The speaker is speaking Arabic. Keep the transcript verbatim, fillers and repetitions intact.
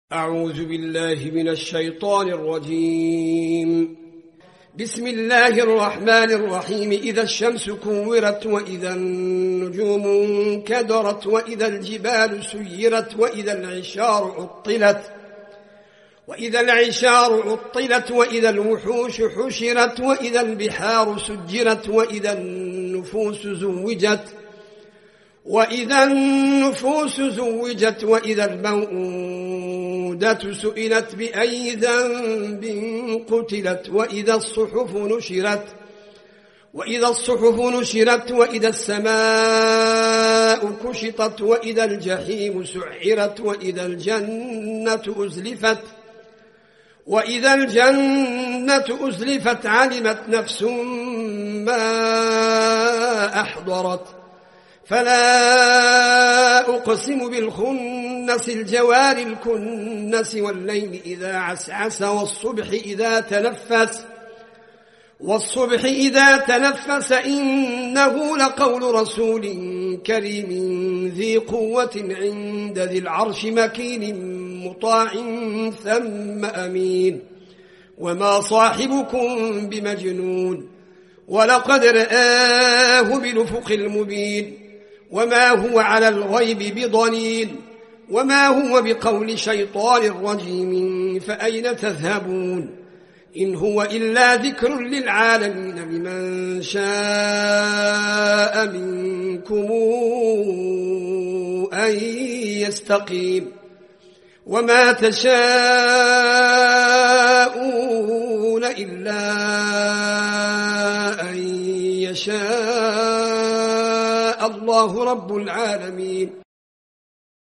أعوذ بالله من الشيطان الرجيم. بسم الله الرحمن الرحيم. إذا الشمس كورت وإذا النجوم انكدرت وإذا الجبال سيرت وإذا العشار عطلت وإذا العشار عطلت وإذا الوحوش حشرت وإذا البحار سجرت وإذا النفوس زوجت وإذا النفوس زوجت وإذا الموءودة سئلت بأي ذنب قتلت وإذا الصحف نشرت وإذا الصحف نشرت وإذا السماء كشطت وإذا الجحيم سعرت وإذا الجنة أزلفت وإذا الجنة أزلفت علمت نفس ما أحضرت. فلا أقسم بالخنس الجوار الكنس والليل إذا عسعس والصبح إذا تنفس والصبح إذا تنفس إنه لقول رسول كريم ذي قوة عند ذي العرش مكين مطاع ثم أمين. وما صاحبكم بمجنون ولقد رآه بالأفق المبين وما هو على الغيب بضنين وما هو بقول شيطان رجيم. فأين تذهبون إن هو إلا ذكر للعالمين لمن شاء منكم أن يستقيم. وما تشاءون إلا أن يشاء الله رب العالمين.